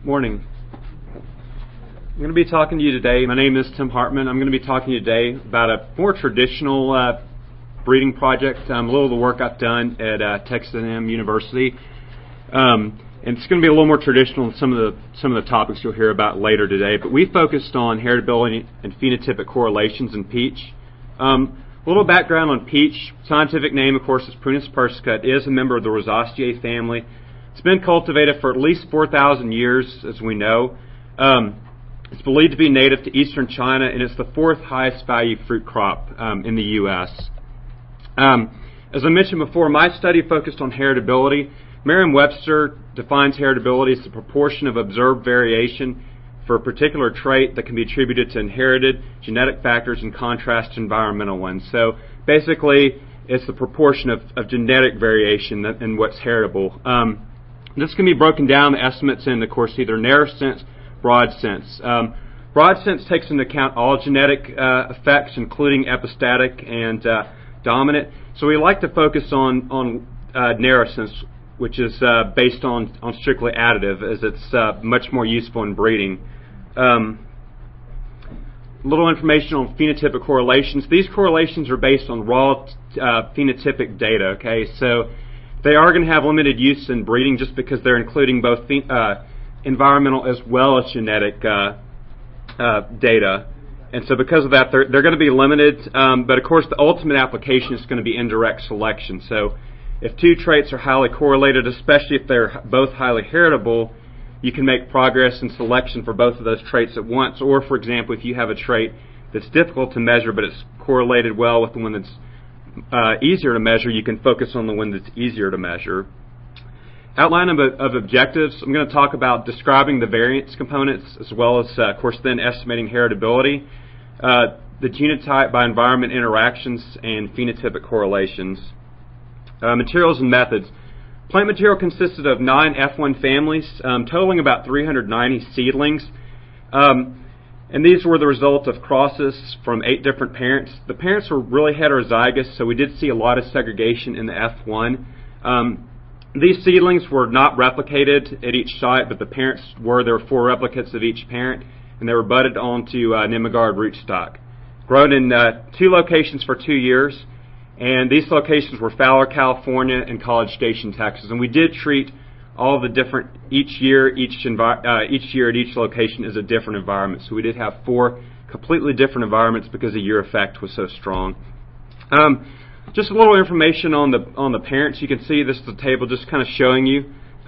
Morning. I'm going to be talking to you today. My name is Tim Hartman. I'm going to be talking to you today about a more traditional breeding project, a little of the work I've done at Texas A&M University. And it's going to be a little more traditional than some of the topics you'll hear about later today. But we focused on heritability and phenotypic correlations in peach. A little background on peach. Scientific name, of course, is Prunus persica. It is a member of the Rosaceae family. It's been cultivated for at least 4,000 years, as we know. It's believed to be native to eastern China, and it's the fourth highest value fruit crop in the U.S. As I mentioned before, my study focused on heritability. Merriam-Webster defines heritability as the proportion of observed variation for a particular trait that can be attributed to inherited genetic factors in contrast to environmental ones. So basically, it's the proportion of genetic variation in what's heritable. This can be broken down, the estimates in, of course, either narrow sense, broad sense. Broad sense takes into account all genetic effects, including epistatic and dominant. So we like to focus on narrow sense, which is based on strictly additive, as it's much more useful in breeding. Little information on phenotypic correlations. These correlations are based on raw phenotypic data. Okay, so they are going to have limited use in breeding just because they're including both environmental as well as genetic data. And so because of that, they're going to be limited. But of course, the ultimate application is going to be indirect selection. So if two traits are highly correlated, especially if they're both highly heritable, you can make progress in selection for both of those traits at once. Or, for example, if you have a trait that's difficult to measure but it's correlated well with the one that's easier to measure, you can focus on the one that's easier to measure. Outline of objectives. I'm going to talk about describing the variance components as well as, of course, then estimating heritability, the genotype by environment interactions, and phenotypic correlations. Materials and methods. Plant material consisted of 9 F1 families, totaling about 390 seedlings. And these were the result of crosses from 8 different parents. The parents were really heterozygous, so we did see a lot of segregation in the F1. These seedlings were not replicated at each site, but the parents were. There were 4 replicates of each parent, and they were budded onto Nemegard rootstock. Grown in 2 locations for 2 years, and these locations were Fowler, California, and College Station, Texas. And we did treat all the different, each year at each location is a different environment. So we did have 4 completely different environments because the year effect was so strong. Just a little information on the parents. You can see this is the table just kind of showing you.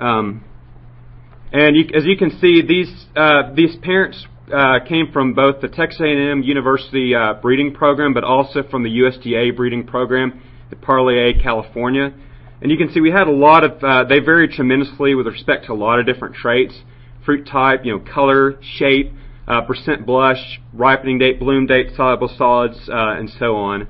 As you can see, these parents came from both the Texas A&M University breeding program, but also from the USDA breeding program at Parlier, California. And you can see we had a lot of, they varied tremendously with respect to a lot of different traits, fruit type, color, shape, percent blush, ripening date, bloom date, soluble solids, and so on.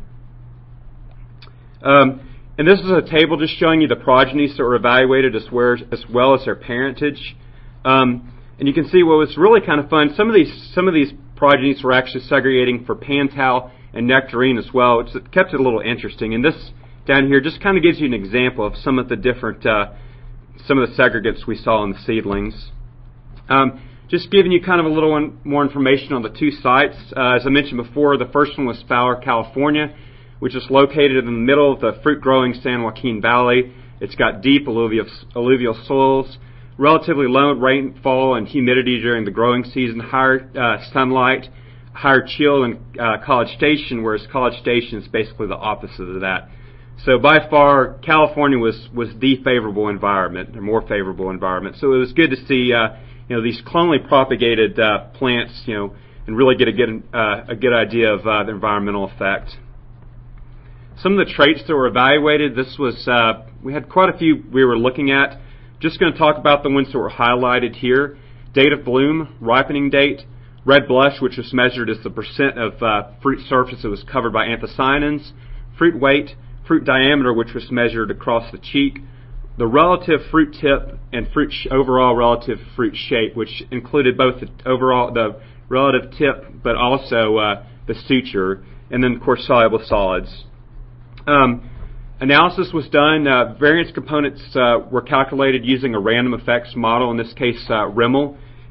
And this is a table just showing you the progenies that were evaluated as well as their parentage. And you can see what was really kind of fun. Some of these progenies were actually segregating for Pantal and Nectarine as well, which kept it a little interesting. And this down here just kind of gives you an example of some of the different, some of the segregates we saw in the seedlings. Just giving you kind of a little more information on the 2 sites. As I mentioned before, the first one was Fowler, California, which is located in the middle of the fruit-growing San Joaquin Valley. It's got deep alluvial soils, relatively low rainfall and humidity during the growing season, higher sunlight, higher chill than College Station, whereas College Station is basically the opposite of that. So by far, California was the favorable environment, or more favorable environment. So it was good to see these clonally propagated plants, and really get a good idea of the environmental effect. Some of the traits that were evaluated, this was we had quite a few we were looking at. Just going to talk about the ones that were highlighted here. Date of bloom, ripening date, red blush, which was measured as the percent of fruit surface that was covered by anthocyanins, fruit weight, fruit diameter, which was measured across the cheek, the relative fruit tip, and overall relative fruit shape, which included both the relative tip, but also the suture, and then, of course, soluble solids. Analysis was done. Variance components were calculated using a random effects model, in this case REML.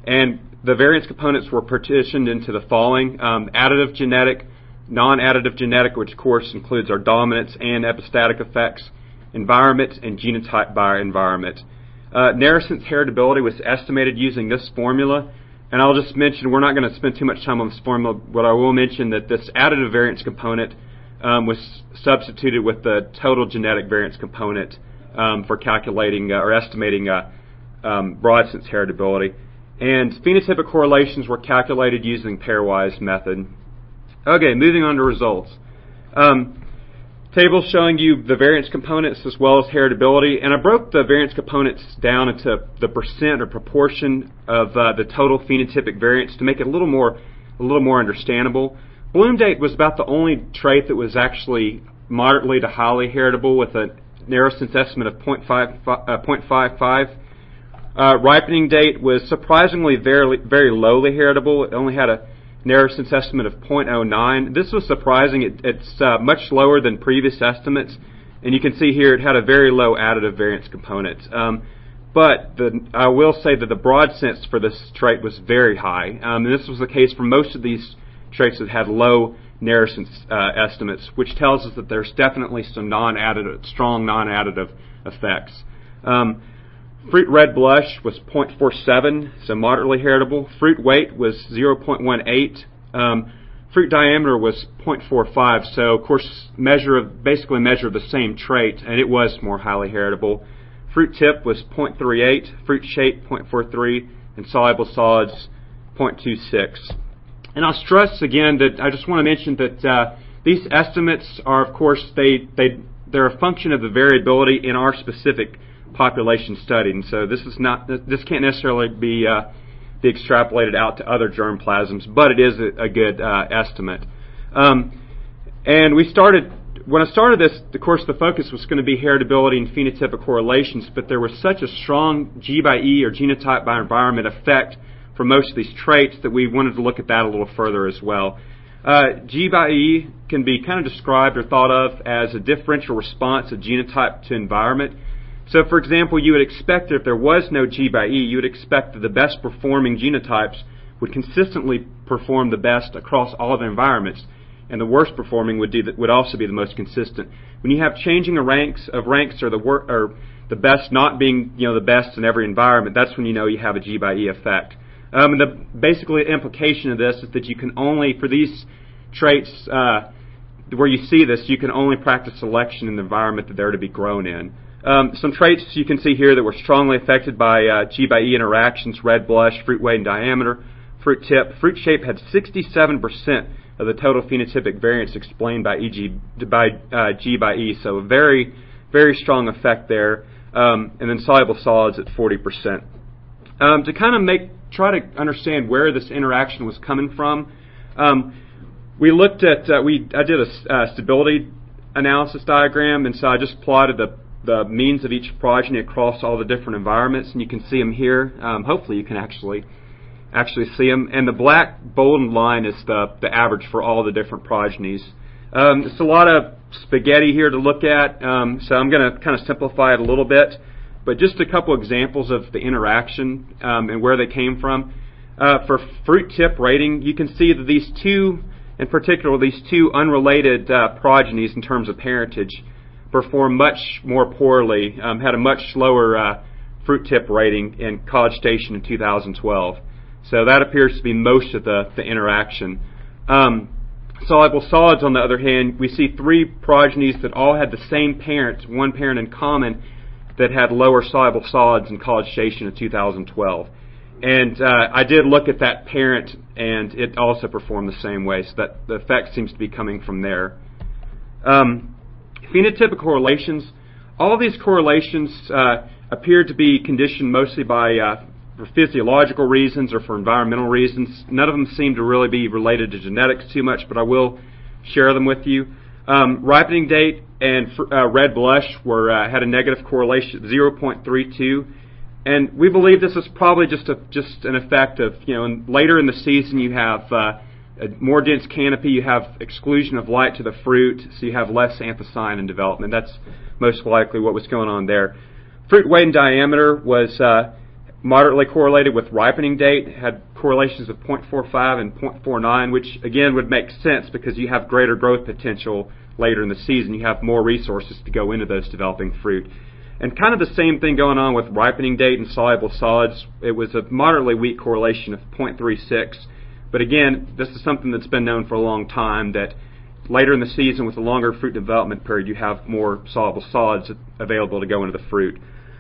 And the variance components were partitioned into the following: additive genetic, non-additive genetic, which of course includes our dominance and epistatic effects, environment, and genotype by environment. Narrowsense heritability was estimated using this formula, and I'll just mention, we're not going to spend too much time on this formula, but I will mention that this additive variance component was substituted with the total genetic variance component for calculating or estimating broad sense heritability. And phenotypic correlations were calculated using pairwise method. Okay, moving on to results. Tables showing you the variance components as well as heritability, and I broke the variance components down into the percent or proportion of the total phenotypic variance to make it a little more understandable. Bloom date was about the only trait that was actually moderately to highly heritable with a narrowsense estimate of 0.55. Ripening date was surprisingly very lowly heritable. It only had a narrowsense estimate of 0.09. This was surprising. It's much lower than previous estimates, and you can see here it had a very low additive variance component. But I will say that the broad sense for this trait was very high, and this was the case for most of these traits that had low narrowsense estimates, which tells us that there's definitely some strong non-additive effects. Fruit red blush was 0.47, so moderately heritable. Fruit weight was 0.18. Fruit diameter was 0.45, so of course basically measure of the same trait, and it was more highly heritable. Fruit tip was 0.38, fruit shape 0.43, and soluble solids 0.26. And I'll stress again that I just want to mention that these estimates are, of course, they're a function of the variability in our specific population study, and so this can't necessarily be extrapolated out to other germplasms, but it is a good estimate. And when I started this, of course, the focus was going to be heritability and phenotypic correlations, but there was such a strong G by E or genotype by environment effect for most of these traits that we wanted to look at that a little further as well. G by E can be kind of described or thought of as a differential response of genotype to environment. So, for example, you would expect that if there was no G by E, you would expect that the best performing genotypes would consistently perform the best across all the environments, and the worst performing would also be the most consistent. When you have changing of ranks or the best not being the best in every environment, that's when you know you have a G by E effect. And basically the implication of this is that you can only, for these traits where you see this, you can only practice selection in the environment that they're to be grown in. Some traits you can see here that were strongly affected by G by E interactions: red blush, fruit weight and diameter, fruit tip. Fruit shape had 67% of the total phenotypic variance explained by G by E, so a very, very strong effect there. And then soluble solids at 40%. To kind of try to understand where this interaction was coming from, we looked at, I did a stability analysis diagram, and so I just plotted the means of each progeny across all the different environments, and you can see them here. Hopefully you can actually see them. And the black bolded line is the average for all the different progenies. It's a lot of spaghetti here to look at, so I'm going to kind of simplify it a little bit. But just a couple examples of the interaction and where they came from. For fruit tip rating, you can see that these two unrelated progenies in terms of parentage performed much more poorly, had a much lower fruit tip rating in College Station in 2012. So that appears to be most of the interaction. Soluble solids, on the other hand, we see three progenies that all had the same parent, one parent in common, that had lower soluble solids in College Station in 2012. And I did look at that parent, and it also performed the same way, so that the effect seems to be coming from there. Phenotypic correlations. All of these correlations appear to be conditioned mostly by for physiological reasons or for environmental reasons. None of them seem to really be related to genetics too much, but I will share them with you. Ripening date and red blush had a negative correlation, 0.32, and we believe this is probably just an effect of, later in the season you have a more dense canopy, you have exclusion of light to the fruit, so you have less anthocyanin in development. That's most likely what was going on there. Fruit weight and diameter moderately correlated with ripening date, had correlations of 0.45 and 0.49, which again would make sense because you have greater growth potential later in the season. You have more resources to go into those developing fruit. And kind of the same thing going on with ripening date and soluble solids. It was a moderately weak correlation of 0.36. But again, this is something that's been known for a long time, that later in the season with a longer fruit development period, you have more soluble solids available to go into the fruit.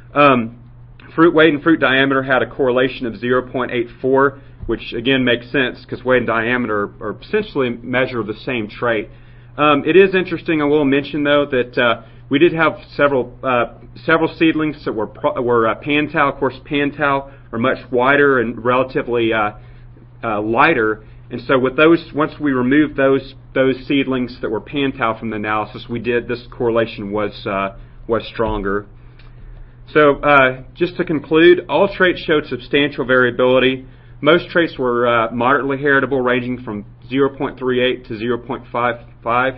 Fruit weight and fruit diameter had a correlation of 0.84, which again makes sense because weight and diameter are essentially a measure of the same trait. It is interesting, I will mention though, that we did have several seedlings that were Pantal. Of course, Pantal are much wider and relatively lighter, and so with those, once we removed those seedlings that were Pantal from the analysis, this correlation was stronger. So just to conclude, all traits showed substantial variability. Most traits were moderately heritable, ranging from 0.38 to 0.55.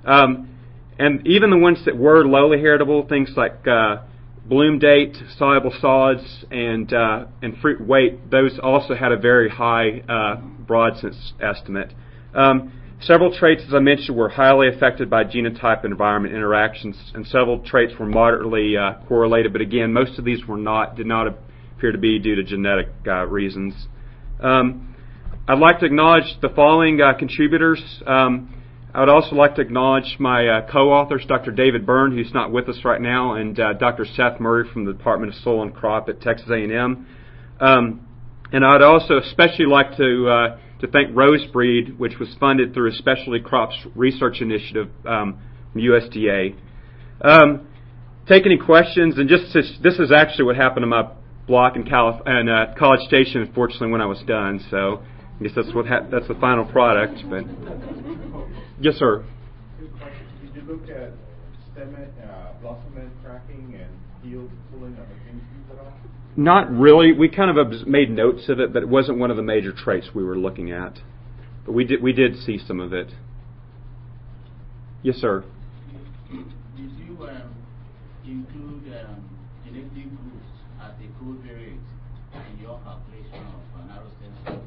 And even the ones that were lowly heritable, things like bloom date, soluble solids, and fruit weight, those also had a very high broad sense estimate. Several traits, as I mentioned, were highly affected by genotype and environment interactions, and several traits were moderately correlated. But again, most of these did not appear to be due to genetic reasons. I'd like to acknowledge the following contributors. I would also like to acknowledge my co-authors, Dr. David Byrne, who's not with us right now, and Dr. Seth Murray from the Department of Soil and Crop at Texas A&M. And I'd also especially like to thank Rosebreed, which was funded through a Specialty Crops Research Initiative from USDA. Take any questions, and this is actually what happened to my block in College Station, unfortunately, when I was done. So I guess that's the final product. But yes, sir. Good question. Did you look at stem blossom end cracking and yield pulling on the cane trees at all? Not really. We kind of made notes of it, but it wasn't one of the major traits we were looking at. But we did see some of it. Yes, sir. Did you include genetic groups as a covariate in your calculation of narrow stem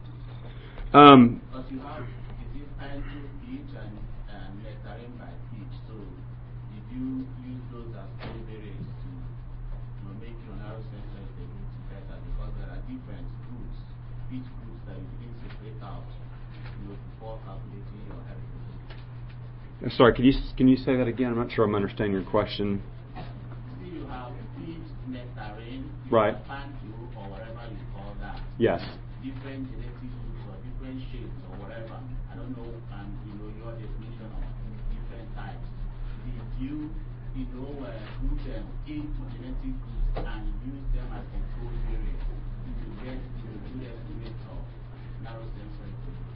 cell? Because you have angle pitch and nectarine by pitch, so did you use those as covariates to make your narrow stem cell stability better? Because there are different groups, pitch groups that you didn't separate out before calculating your heritability. Sorry, can you say that again? I'm not sure I'm understanding your question. See, you have pitch, nectarine, right, pantu, or whatever you call that. Yes. Different genetic groups or different shapes or whatever. I don't know, your definition of different types. Did you group them into genetic groups and use them as a covariate to get to a good estimate of narrow stem cell?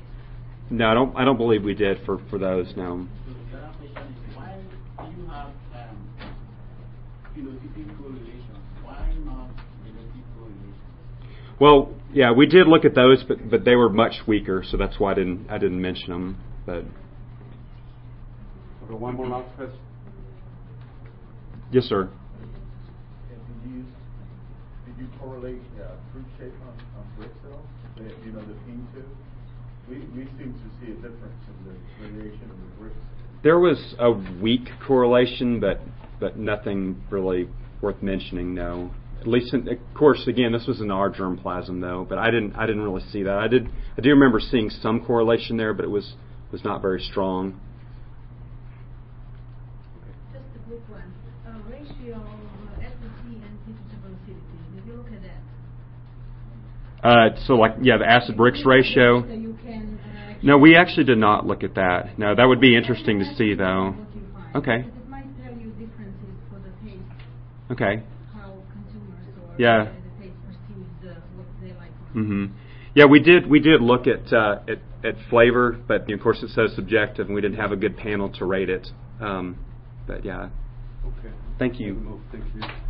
No, I don't believe we did for those. No. So the other question is, why do you have phenotypic correlations? Why not genetic correlations? Well, yeah, we did look at those, but they were much weaker, so that's why I didn't mention them. But okay, one more last question. Yes, sir. And did you correlate fruit shape on bricks at all? The peen tube? We seem to see a difference in the variation of the bricks. There was a weak correlation, but nothing really worth mentioning. No. At least, of course, again, this was in our germplasm, though. But I didn't really see that. I do remember seeing some correlation there, but it was not very strong. Just a quick one. Ratio of FDC and teachable acidity. Did you look at that? So, the acid-Brix ratio. So you can, No, we actually did not look at that. No, that would be interesting to see, though. Okay. Because it might tell you differences for the taste. Okay. How consumers or Yeah. the taste perceives what they like. Mm-hmm. Yeah, we did look at flavor, but of course it's so subjective, and we didn't have a good panel to rate it. But yeah. Okay. Thank you. Thank you.